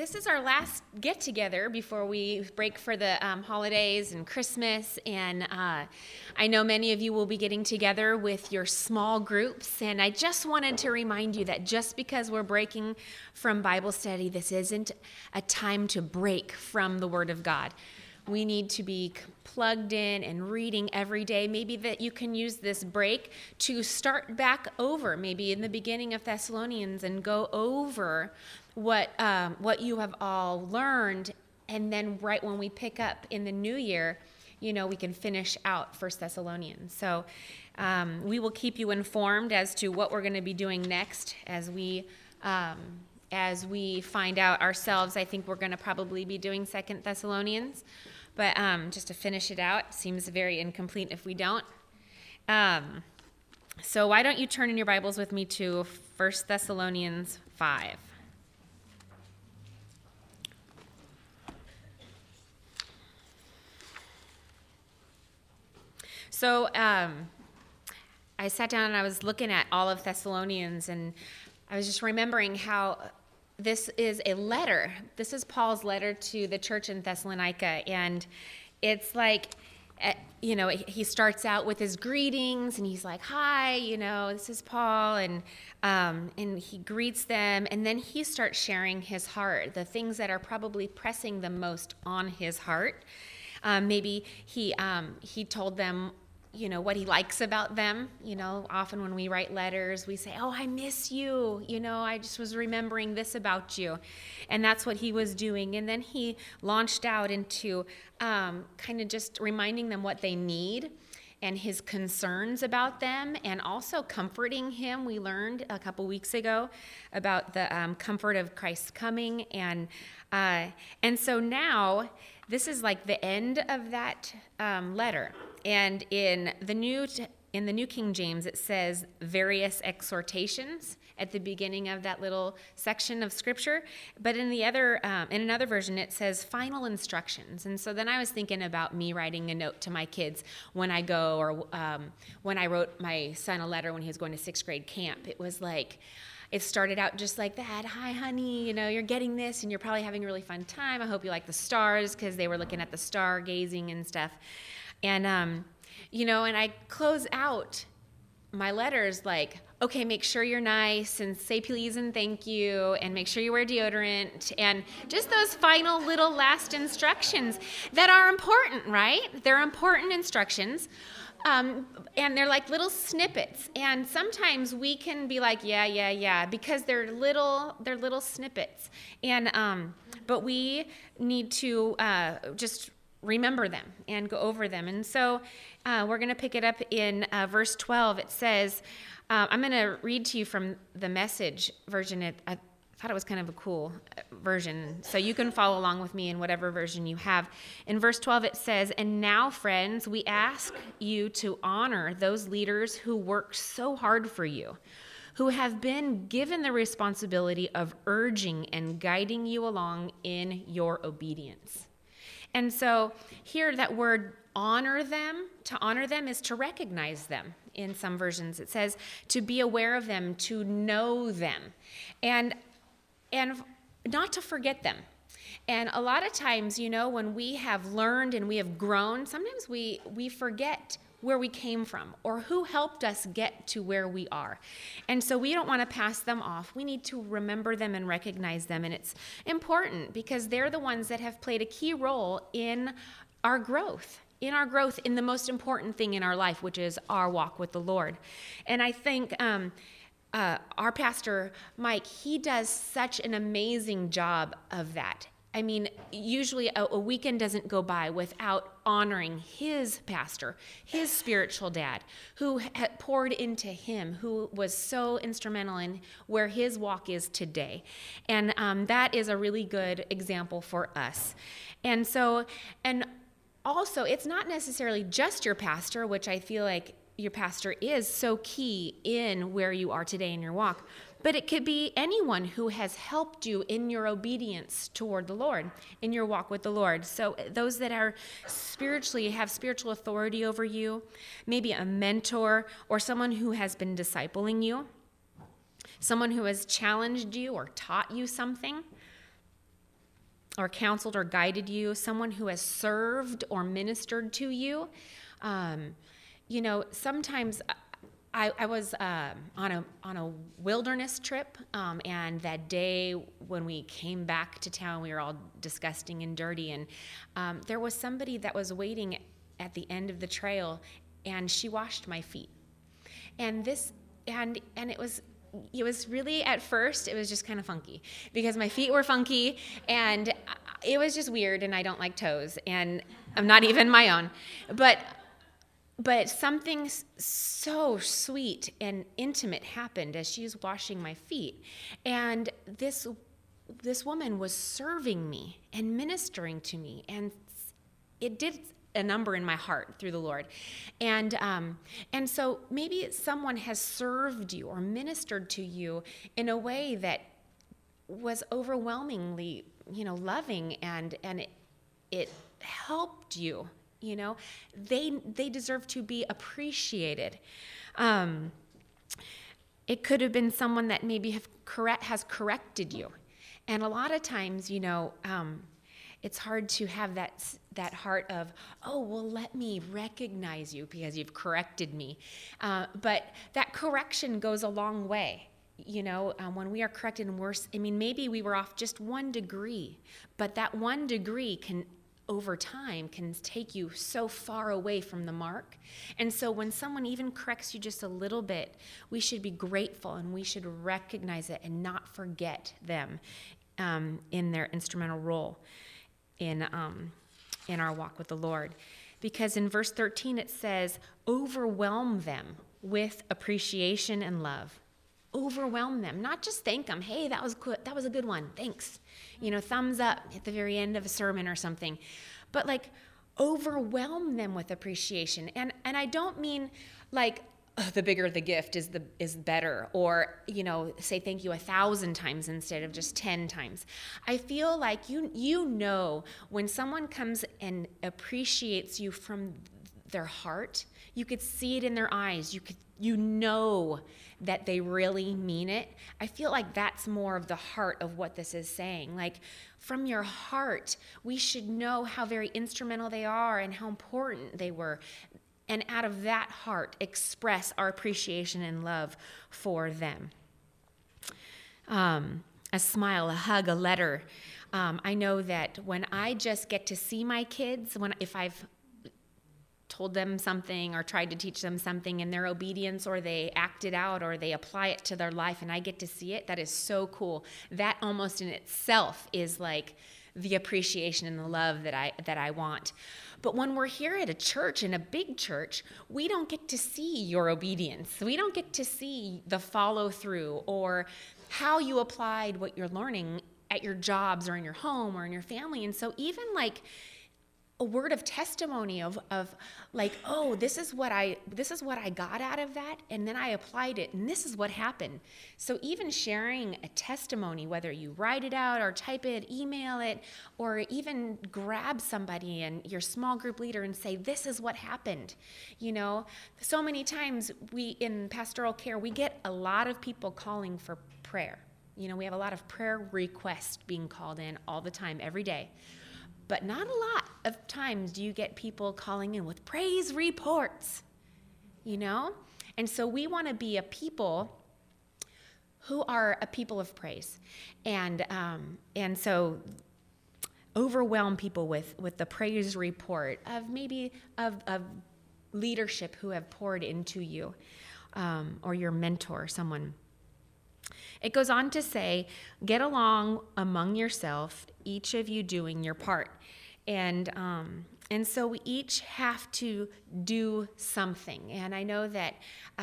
this is our last get-together before we break for the holidays and Christmas, and I know many of you will be getting together with your small groups, and I just wanted to remind you that just because we're breaking from Bible study, this isn't a time to break from the Word of God. We need to be plugged in and reading every day. Maybe that you can use this break to start back over, maybe in the beginning of Thessalonians, and go over what you have all learned. And then right when we pick up in the new year, we can finish out 1 Thessalonians. So we will keep you informed as to what we're going to be doing next as we find out ourselves. I think we're going to probably be doing 2 Thessalonians, but just to finish it out, seems very incomplete if we don't. So why don't you turn in your Bibles with me to 1 Thessalonians 5. So I sat down and I was looking at all of Thessalonians, and I was just remembering how this is a letter. This is Paul's letter to the church in Thessalonica, and it's like, he starts out with his greetings, and he's like, "Hi, this is Paul," and he greets them, and then he starts sharing his heart, the things that are probably pressing the most on his heart. Maybe he told them what he likes about them. Often when we write letters, we say, "Oh, I miss you. I just was remembering this about you." And that's what he was doing. And then he launched out into kind of just reminding them what they need and his concerns about them, and also comforting him. We learned a couple weeks ago about the comfort of Christ's coming. And so now this is like the end of that letter. And in the New King James, it says various exhortations at the beginning of that little section of Scripture. But in another version, it says final instructions. And so then I was thinking about me writing a note to my kids when I go, or when I wrote my son a letter when he was going to 6th grade camp. It was like, it started out just like that. "Hi, honey, you're getting this, and you're probably having a really fun time. I hope you like the stars," because they were looking at the stargazing and stuff. And, and I close out my letters like, "Okay, make sure you're nice, and say please and thank you, and make sure you wear deodorant," and just those final little last instructions that are important, right? They're important instructions. And they're like little snippets. And sometimes we can be like, yeah, because they're little snippets. And but we need to just remember them and go over them. And so we're going to pick it up in verse 12. It says, I'm going to read to you from the Message version. I thought it was kind of a cool version, so you can follow along with me in whatever version you have. In verse 12, it says, "And now, friends, we ask you to honor those leaders who work so hard for you, who have been given the responsibility of urging and guiding you along in your obedience." And so here, that word honor them, to honor them is to recognize them. In some versions, it says to be aware of them, to know them, and not to forget them. And a lot of times, when we have learned and we have grown, sometimes we forget where we came from or who helped us get to where we are. And so we don't want to pass them off. We need to remember them and recognize them. And it's important because they're the ones that have played a key role in our growth. In the most important thing in our life, which is our walk with the Lord. And I think our pastor, Mike, he does such an amazing job of that. I mean, usually a weekend doesn't go by without honoring his pastor, his spiritual dad, who had poured into him, who was so instrumental in where his walk is today. And that is a really good example for us. And so, and also, it's not necessarily just your pastor, which I feel like your pastor is so key in where you are today in your walk, but it could be anyone who has helped you in your obedience toward the Lord, in your walk with the Lord. So those that are have spiritual authority over you, maybe a mentor or someone who has been discipling you, someone who has challenged you or taught you something. or counseled or guided you, someone who has served or ministered to you. Sometimes I was on a wilderness trip, and that day when we came back to town, we were all disgusting and dirty, and there was somebody that was waiting at the end of the trail, and she washed my feet. And it was really, at first, it was just kind of funky because my feet were funky and it was just weird, and I don't like toes, and I'm not even my own. But something so sweet and intimate happened as she was washing my feet. And this woman was serving me and ministering to me, and it did a number in my heart through the Lord. And so maybe someone has served you or ministered to you in a way that was overwhelmingly, loving, and it helped you. They deserve to be appreciated. It could have been someone that maybe has corrected you. And a lot of times, it's hard to have that heart of, oh, well, let me recognize you because you've corrected me. But that correction goes a long way. When we are corrected and maybe we were off just 1 degree, but that 1 degree over time can take you so far away from the mark. And so when someone even corrects you just a little bit, we should be grateful and we should recognize it and not forget them in their instrumental role in our walk with the Lord. Because in verse 13 it says, overwhelm them with appreciation and love. Overwhelm them, not just thank them. Hey, that was good. That was a good one. Thanks. Thumbs up at the very end of a sermon or something. But overwhelm them with appreciation. And I don't mean the bigger the gift is better, or say thank you 1,000 times instead of just 10 times. I feel like when someone comes and appreciates you from their heart, you could see it in their eyes. You know that they really mean it. I feel like that's more of the heart of what this is saying. From your heart, we should know how very instrumental they are and how important they were. And out of that heart, express our appreciation and love for them. A smile, a hug, a letter. I know that when I just get to see my kids, if I've told them something or tried to teach them something in their obedience, or they act it out, or they apply it to their life, and I get to see it, that is so cool. That almost in itself is the appreciation and the love that I want. But when we're here at a church, in a big church, we don't get to see your obedience. We don't get to see the follow through or how you applied what you're learning at your jobs or in your home or in your family. And so even a word of testimony of oh, this is what I got out of that, and then I applied it, and this is what happened. So even sharing a testimony, whether you write it out or type it, email it, or even grab somebody and your small group leader and say, this is what happened. So many times in pastoral care, we get a lot of people calling for prayer. We have a lot of prayer requests being called in all the time, every day. But not a lot of times do you get people calling in with praise reports, And so we want to be a people who are a people of praise. And so overwhelm people with the praise report of maybe of leadership who have poured into you, or your mentor, someone. It goes on to say, get along among yourself, each of you doing your part. And so we each have to do something. And I know that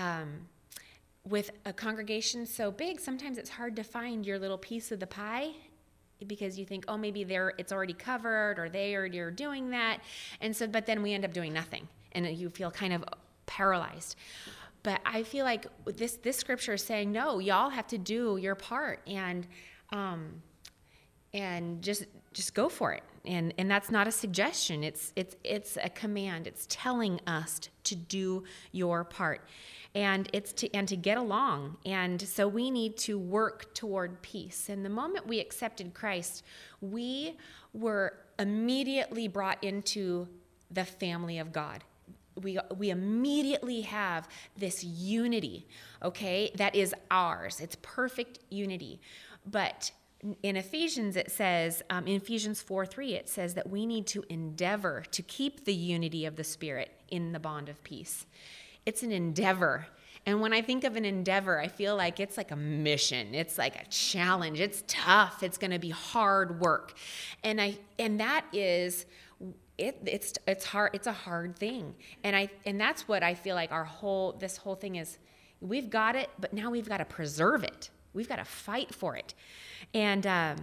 with a congregation so big, sometimes it's hard to find your little piece of the pie, because you think, oh, maybe it's already covered, or they already are doing that. And so, but then we end up doing nothing, and you feel kind of paralyzed. But I feel like this scripture is saying, no, y'all have to do your part. And and just go for it. And that's not a suggestion. It's a command. It's telling us to do your part, and to get along. And so we need to work toward peace. And the moment we accepted Christ, we were immediately brought into the family of God. We immediately have this unity, okay, that is ours. It's perfect unity. But in Ephesians, it says, in Ephesians 4:3, it says that we need to endeavor to keep the unity of the Spirit in the bond of peace. It's an endeavor. And when I think of an endeavor, I feel like it's like a mission. It's like a challenge. It's tough. It's going to be hard work. And that is, it's hard. It's a hard thing. And that's what I feel like this whole thing is. We've got it, but now we've got to preserve it. We've got to fight for it. And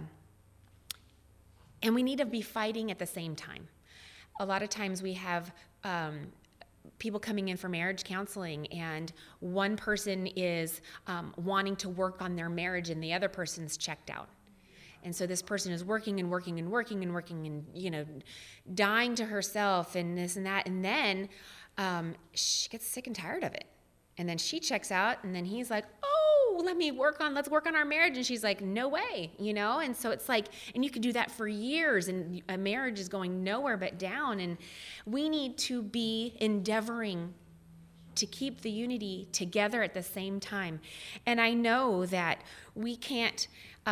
we need to be fighting at the same time. A lot of times we have people coming in for marriage counseling, and one person is wanting to work on their marriage and the other person's checked out. And so this person is working and working and working and working and, dying to herself and this and that. And then she gets sick and tired of it. And then she checks out, and then he's like, oh, let's work on our marriage. And she's like, no way, And so it's like, and you could do that for years, and a marriage is going nowhere but down. And we need to be endeavoring to keep the unity together at the same time. And I know that we can't,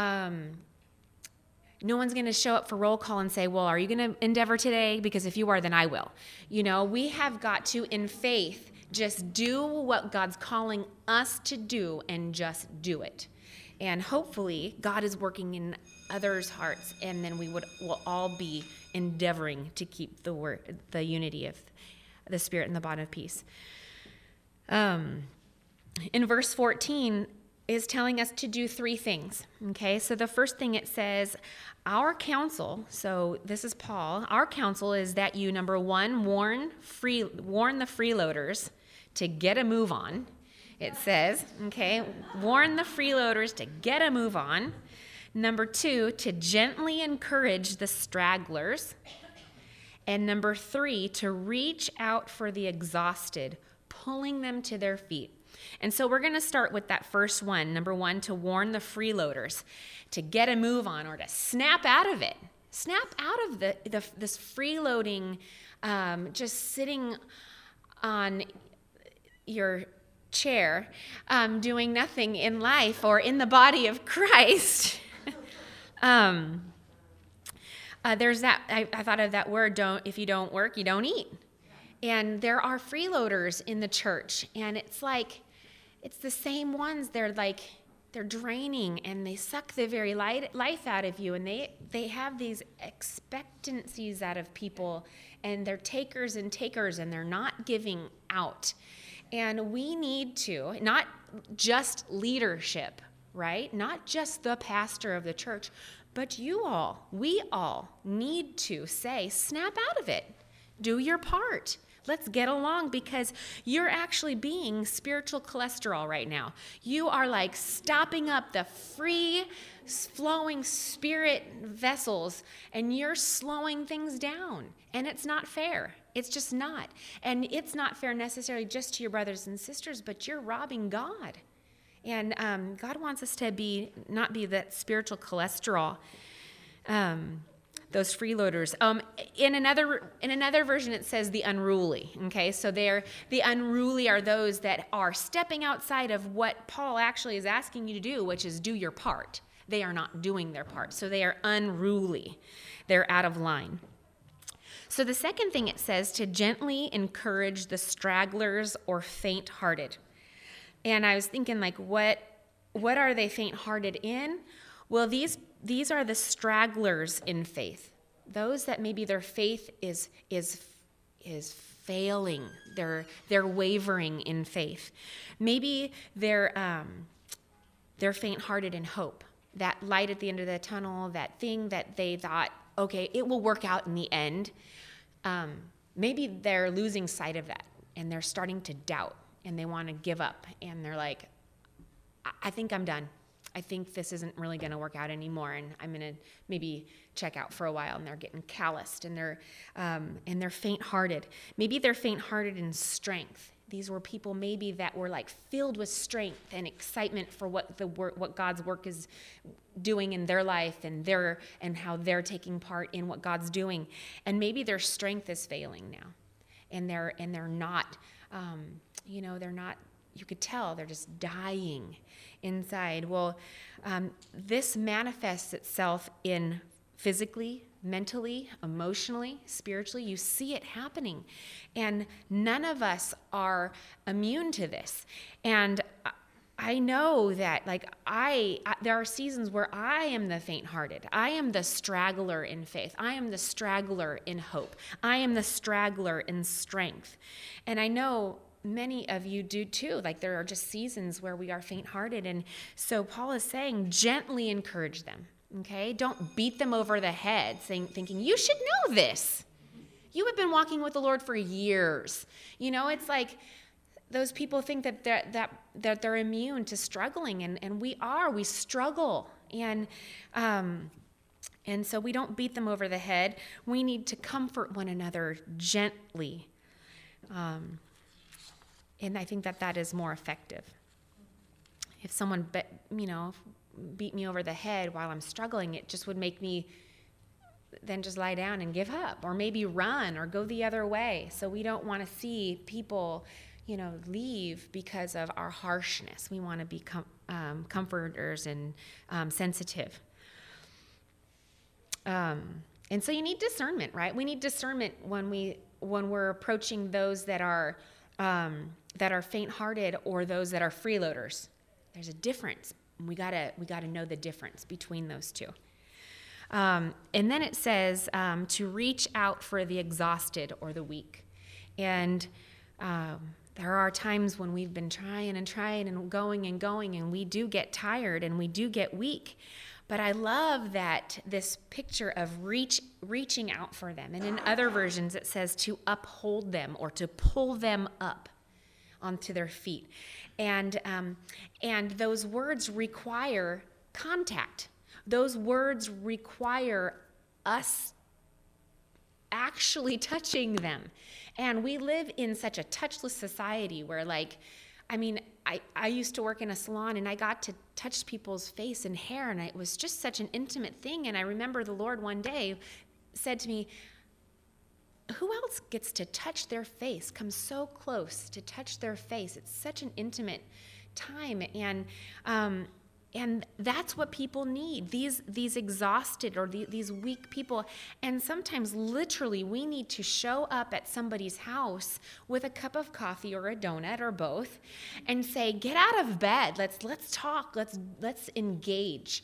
no one's going to show up for roll call and say, well, are you going to endeavor today? Because if you are, then I will. We have got to, in faith, just do what God's calling us to do and just do it. And hopefully God is working in others' hearts, and then we'll all be endeavoring to keep the unity of the Spirit and the bond of peace. In verse 14 is telling us to do 3 things. Okay, so the first thing it says, our counsel, so this is Paul, our counsel is that you, number 1, warn the freeloaders to get a move on. It says, okay, warn the freeloaders to get a move on. Number 2, to gently encourage the stragglers. And number 3, to reach out for the exhausted, pulling them to their feet. And so we're going to start with that first one. Number 1, to warn the freeloaders to get a move on, or to snap out of it. Snap out of this freeloading, just sitting on your chair, doing nothing in life or in the body of Christ. There's that, I thought of that word, if you don't work, you don't eat. And there are freeloaders in the church, and it's like, it's the same ones. They're draining, and they suck the very life out of you, and they have these expectancies out of people, and they're takers, and they're not giving out. And we need to, not just leadership, right? Not just the pastor of the church, but we all need to say, snap out of it. Do your part. Let's get along, because you're actually being spiritual cholesterol right now. You are like stopping up the free flowing spirit vessels, and you're slowing things down. And it's not fair. It's just not. And it's not fair necessarily just to your brothers and sisters, but you're robbing God. And God wants us to not be that spiritual cholesterol. Those freeloaders. In another version, it says the unruly. Okay, so the unruly are those that are stepping outside of what Paul actually is asking you to do, which is do your part. They are not doing their part, so they are unruly. They're out of line. So the second thing it says, to gently encourage the stragglers or faint-hearted. And I was thinking, like, what are they faint-hearted in? Well, these are the stragglers in faith. Those that maybe their faith is failing. They're wavering in faith. Maybe they're faint-hearted in hope. That light at the end of the tunnel, that thing that they thought, okay, it will work out in the end. Maybe they're losing sight of that, and they're starting to doubt, and they want to give up, and they're like, I think I'm done. I think this isn't really going to work out anymore, and I'm going to maybe check out for a while. And they're getting calloused, and they're faint-hearted. Maybe they're faint-hearted in strength. These were people maybe that were like filled with strength and excitement for what God's work is doing in their life, and how they're taking part in what God's doing. And maybe their strength is failing now, and they're not, they're not. You could tell they're just dying inside. Well, this manifests itself in physically, mentally, emotionally, spiritually. You see it happening. And none of us are immune to this. And I know that, there are seasons where I am the faint-hearted. I am the straggler in faith. I am the straggler in hope. I am the straggler in strength. And I know many of you do too. Like, there are just seasons where we are faint-hearted. And so Paul is saying, gently encourage them. Okay? Don't beat them over the head thinking, you should know this. You have been walking with the Lord for years. It's like those people think that they're immune to struggling, and we struggle. And so we don't beat them over the head. We need to comfort one another gently. And I think that is more effective. If someone, beat me over the head while I'm struggling, it just would make me then just lie down and give up, or maybe run or go the other way. So we don't want to see people, leave because of our harshness. We want to be comforters and sensitive. And so you need discernment, right? We need discernment when we're approaching those that are faint-hearted or those that are freeloaders. There's a difference. We gotta know the difference between those two. And then it says to reach out for the exhausted or the weak. And there are times when we've been trying and going, and we do get tired and we do get weak. But I love that this picture of reaching out for them. And in other versions, it says to uphold them or to pull them up onto their feet. And those words require contact. Those words require us actually touching them. And we live in such a touchless society where, I used to work in a salon, and I got to touch people's face and hair, and it was just such an intimate thing. And I remember the Lord one day said to me, who else gets to touch their face, come so close to touch their face? It's such an intimate time. And that's what people need, these exhausted or these weak people. And sometimes literally we need to show up at somebody's house with a cup of coffee or a donut or both and say, get out of bed, let's talk, let's engage.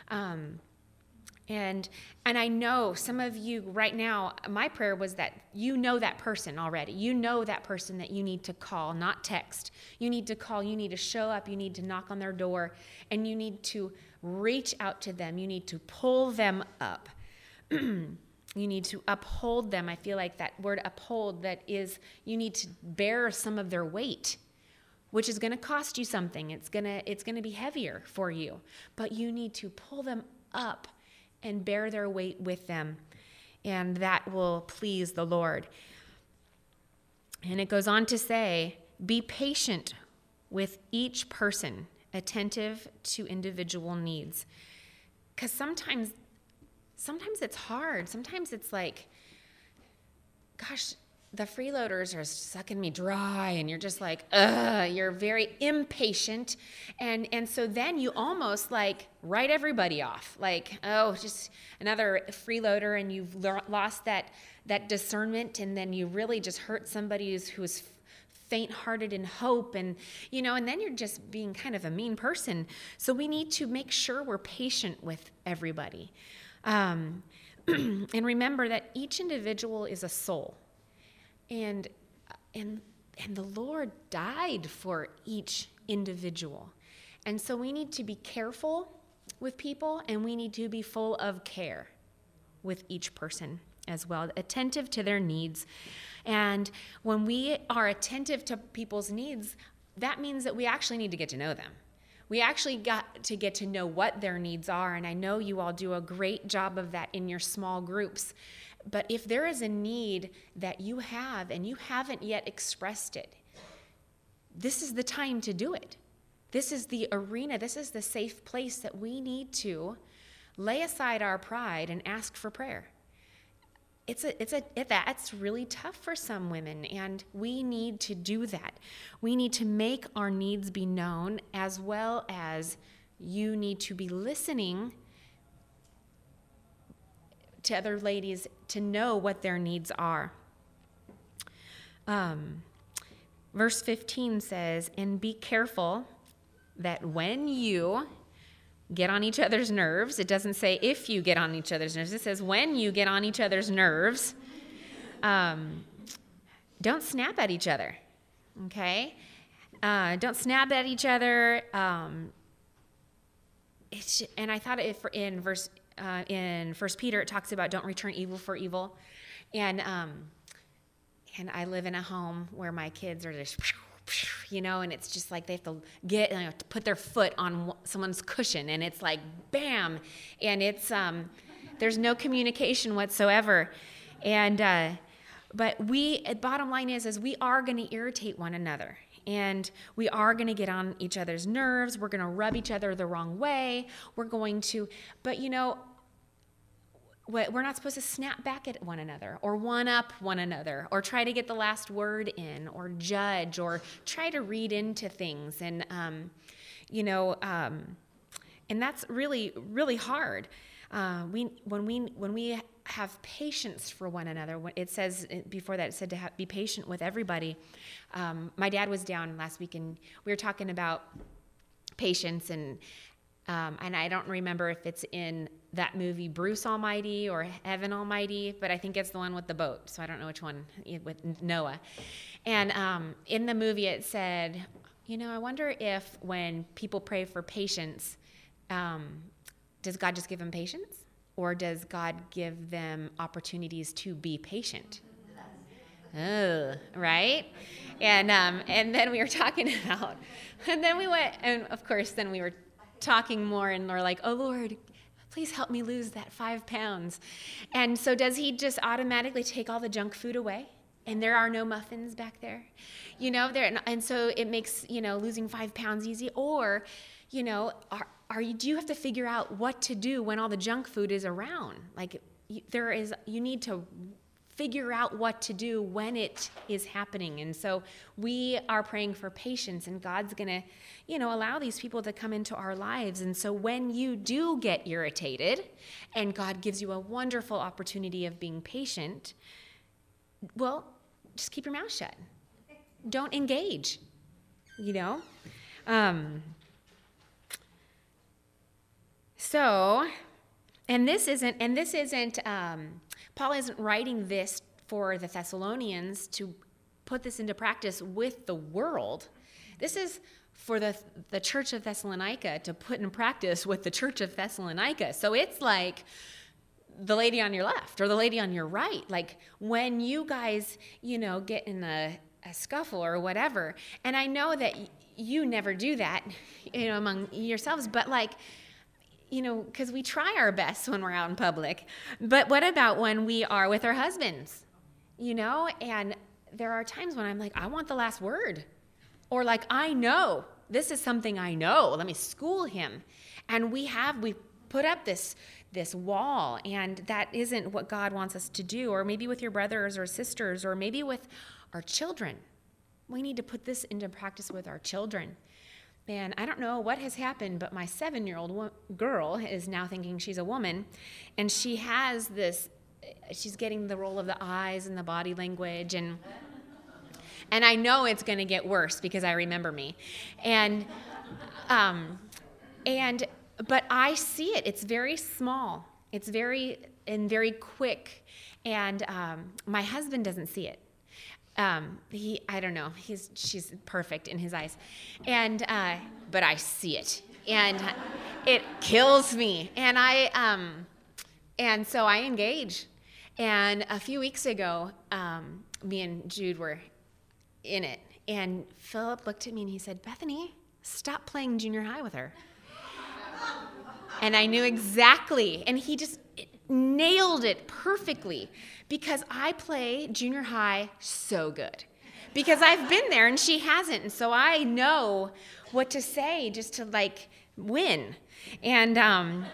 And I know some of you right now, my prayer was that you know that person already. You know that person that you need to call, not text. You need to call, you need to show up, you need to knock on their door, and you need to reach out to them. You need to pull them up. You need to uphold them. I feel like that word uphold, that is, you need to bear some of their weight, which is going to cost you something. It's going to be heavier for you, but you need to pull them up and bear their weight with them, and that will please the Lord. And it goes on to say, be patient with each person, attentive to individual needs. Because sometimes it's hard. Sometimes it's like, gosh, the freeloaders are sucking me dry, and you're just like, you're very impatient. And so then you almost write everybody off. Just another freeloader, and you've lost that discernment, and then you really just hurt somebody who's faint-hearted in hope, and then you're just being kind of a mean person. So we need to make sure we're patient with everybody. And remember that each individual is a soul. And the Lord died for each individual. And so we need to be careful with people, and we need to be full of care with each person as well, attentive to their needs. And when we are attentive to people's needs, that means that we actually need to get to know them. We actually got to get to know what their needs are, and I know you all do a great job of that in your small groups. But if there is a need that you have and you haven't yet expressed it, this is the time to do it. This is the arena, this is the safe place that we need to lay aside our pride and ask for prayer. That's really tough for some women, and we need to do that. We need to make our needs be known, as well as you need to be listening to other ladies to know what their needs are. Verse 15 says, and be careful that when you get on each other's nerves, it doesn't say if you get on each other's nerves, it says when you get on each other's nerves, don't snap at each other, okay? Don't snap at each other. And I thought in 1 Peter, it talks about don't return evil for evil. And I live in a home where my kids are just, and it's just like they have to put their foot on someone's cushion, and it's like, bam, and it's, there's no communication whatsoever. And, but bottom line is we are going to irritate one another, and we are going to get on each other's nerves. We're going to rub each other the wrong way. We're going to, but we're not supposed to snap back at one another or one-up one another or try to get the last word in or judge or try to read into things. And, and that's really, really hard. When we have patience for one another, it says before that, it said to be patient with everybody. My dad was down last week, and we were talking about patience, and I don't remember if it's in that movie Bruce Almighty or Heaven Almighty, but I think it's the one with the boat, so I don't know which one, with Noah. And in the movie it said, I wonder if when people pray for patience, does God just give them patience? Or does God give them opportunities to be patient? Oh, right? And then we were talking about, and then we went, and of course then we were talking more, and we're like, oh Lord, please help me lose that 5 pounds. And so does he just automatically take all the junk food away? And there are no muffins back there? And so it makes, losing 5 pounds easy. Or, do you have to figure out what to do when all the junk food is around? Like you need to figure out what to do when it is happening. And so we are praying for patience, and God's going to, allow these people to come into our lives. And so when you do get irritated and God gives you a wonderful opportunity of being patient, well, just keep your mouth shut. Don't engage, So, this isn't, Paul isn't writing this for the Thessalonians to put this into practice with the world. This is for the church of Thessalonica to put in practice with the church of Thessalonica. So it's like the lady on your left or the lady on your right. Like when you guys, get in a scuffle or whatever, and I know that you never do that, among yourselves, but because we try our best when we're out in public. But what about when we are with our husbands? And there are times when I'm like, I want the last word. Or like, I know, this is something I know. Let me school him. And we put up this wall, and that isn't what God wants us to do. Or maybe with your brothers or sisters, or maybe with our children. We need to put this into practice with our children. Man, I don't know what has happened, but my 7-year-old girl is now thinking she's a woman, and she has she's getting the roll of the eyes and the body language, and I know it's going to get worse because I remember me. But I see it. It's very small. It's very quick, and my husband doesn't see it. I don't know. She's perfect in his eyes, but I see it, and it kills me. And so I engage. And a few weeks ago, me and Jude were in it, and Philip looked at me and he said, "Bethany, stop playing junior high with her. And I knew exactly, and he just nailed it perfectly, because I play junior high so good. Because I've been there and she hasn't, and so I know what to say just to like win. And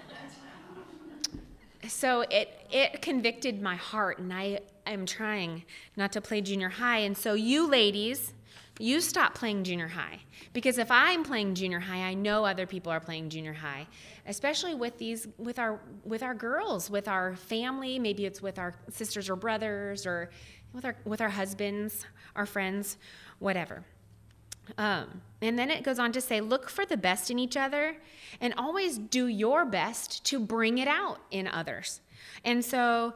so it convicted my heart, and I am trying not to play junior high. And so you ladies, you stop playing junior high, because if I'm playing junior high, I know other people are playing junior high, especially with our girls, with our family. Maybe it's with our sisters or brothers, or with our husbands, our friends, whatever. And then it goes on to say, look for the best in each other and always do your best to bring it out in others. And so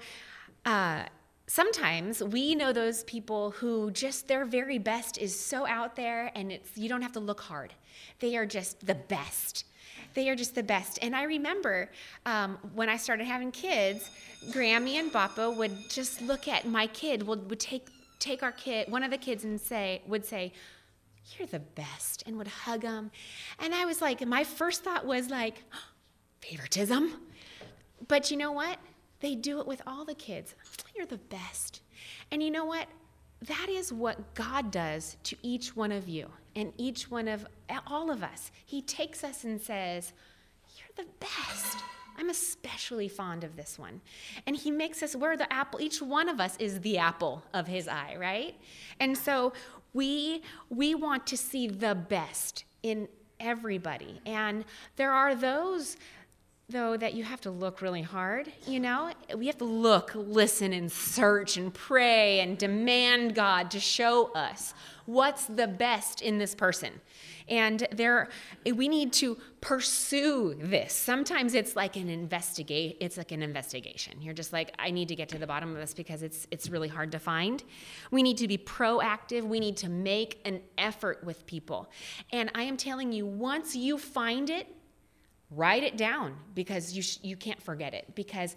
sometimes we know those people who just their very best is so out there, and you don't have to look hard. They are just the best. They are just the best. And I remember when I started having kids, Grammy and Bappa would just look at my kid, would take our kid, one of the kids, and would say, "You're the best," and would hug them. And I was like, my first thought was like, favoritism. But you know what? They do it with all the kids. You're the best. And you know what? That is what God does to each one of you and each one of all of us. He takes us and says, "You're the best. I'm especially fond of this one." And he makes us, we're the apple. Each one of us is the apple of his eye, right? And so we want to see the best in everybody. And there are those, though, that you have to look really hard, you know? We have to look, listen, and search and pray and demand God to show us what's the best in this person. And we need to pursue this. Sometimes it's like an investigation. You're just like, I need to get to the bottom of this because it's really hard to find. We need to be proactive. We need to make an effort with people. And I am telling you, once you find it, write it down, because you can't forget it. Because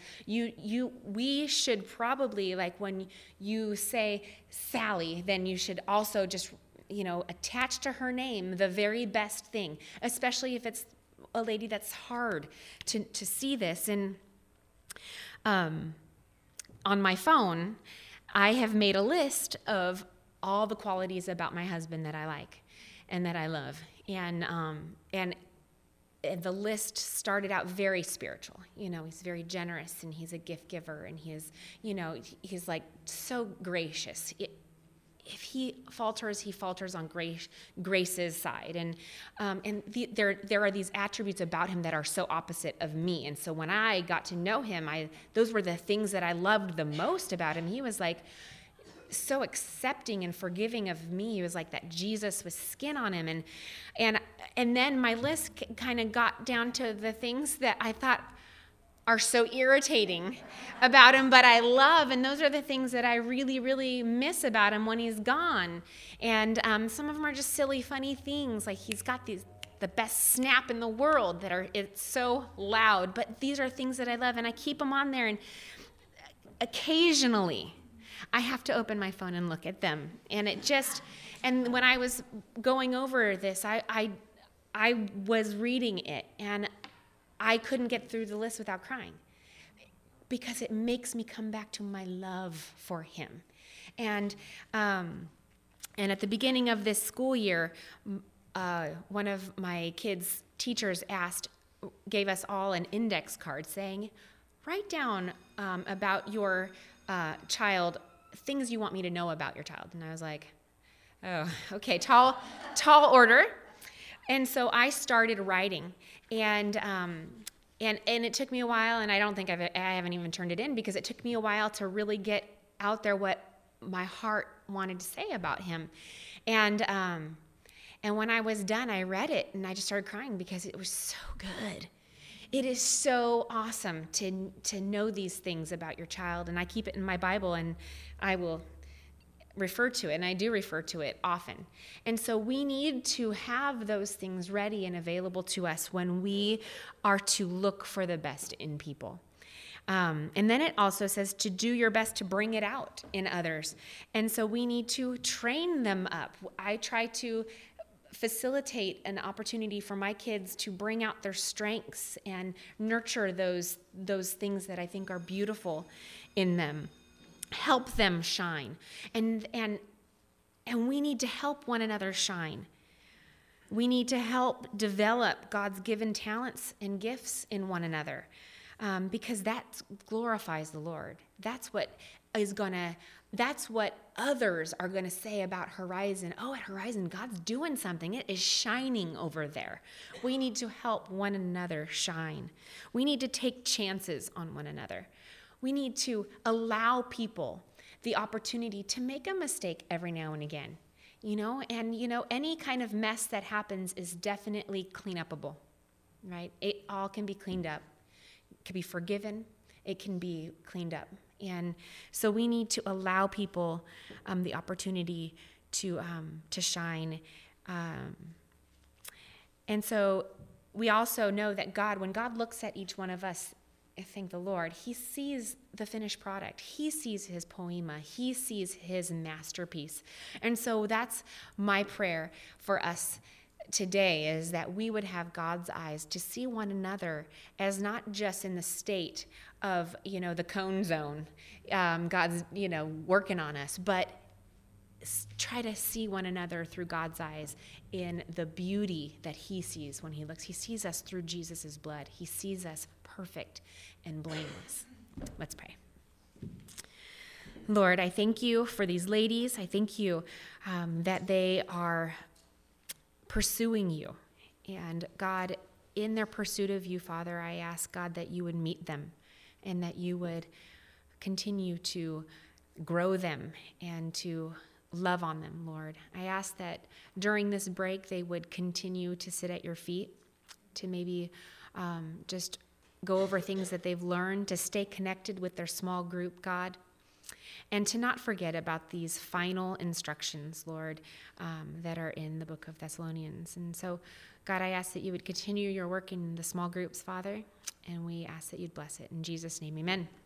we should probably, like when you say Sally, then you should also just, attach to her name the very best thing, especially if it's a lady that's hard to see this. And on my phone, I have made a list of all the qualities about my husband that I like and that I love. And the list started out very spiritual. He's very generous, and he's a gift giver, and he's like so gracious. If he falters on Grace's side. And there are these attributes about him that are so opposite of me. And so when I got to know him, those were the things that I loved the most about him. He was like so accepting and forgiving of me. He was like that Jesus with skin on him. And then my list kind of got down to the things that I thought are so irritating about him, but I love, and those are the things that I really, really miss about him when he's gone. And some of them are just silly, funny things, like he's got the best snap in the world it's so loud, but these are things that I love, and I keep them on there, and occasionally I have to open my phone and look at them. And when I was going over this, I was reading it, and I couldn't get through the list without crying, because it makes me come back to my love for him. And at the beginning of this school year, one of my kids' teachers gave us all an index card saying, write down about your child, things you want me to know about your child. And I was like, oh, okay, tall order. And so I started writing, and it took me a while, and I don't think I haven't even turned it in, because it took me a while to really get out there what my heart wanted to say about him. And when I was done, I read it, and I just started crying, because it was so good. It is so awesome to know these things about your child, and I keep it in my Bible, and I will refer to it, and I do refer to it often. And so we need to have those things ready and available to us when we are to look for the best in people. And then it also says to do your best to bring it out in others. And so we need to train them up. I try to facilitate an opportunity for my kids to bring out their strengths and nurture those things that I think are beautiful in them. Help them shine. And we need to help one another shine. We need to help develop God's given talents and gifts in one another, because that glorifies the Lord. That's what others are going to say about Horizon. Oh, at Horizon, God's doing something. It is shining over there. We need to help one another shine. We need to take chances on one another. We need to allow people the opportunity to make a mistake every now and again. Any kind of mess that happens is definitely cleanupable, right? It all can be cleaned up. It can be forgiven. It can be cleaned up. And so we need to allow people the opportunity to shine. And so we also know that when God looks at each one of us, I thank the Lord, he sees the finished product. He sees his poema. He sees his masterpiece. And so that's my prayer for us today, is that we would have God's eyes to see one another as not just in the state of, the cone zone. God's, working on us, but try to see one another through God's eyes in the beauty that he sees when he looks. He sees us through Jesus' blood. He sees us perfect and blameless. Let's pray. Lord, I thank you for these ladies. I thank you that they are pursuing you. And God, in their pursuit of you, Father, I ask, God, that you would meet them and that you would continue to grow them and to love on them, Lord. I ask that during this break, they would continue to sit at your feet, to maybe just go over things that they've learned, to stay connected with their small group, God, and to not forget about these final instructions, Lord, that are in the book of Thessalonians. And so, God, I ask that you would continue your work in the small groups, Father, and we ask that you'd bless it. In Jesus' name, amen.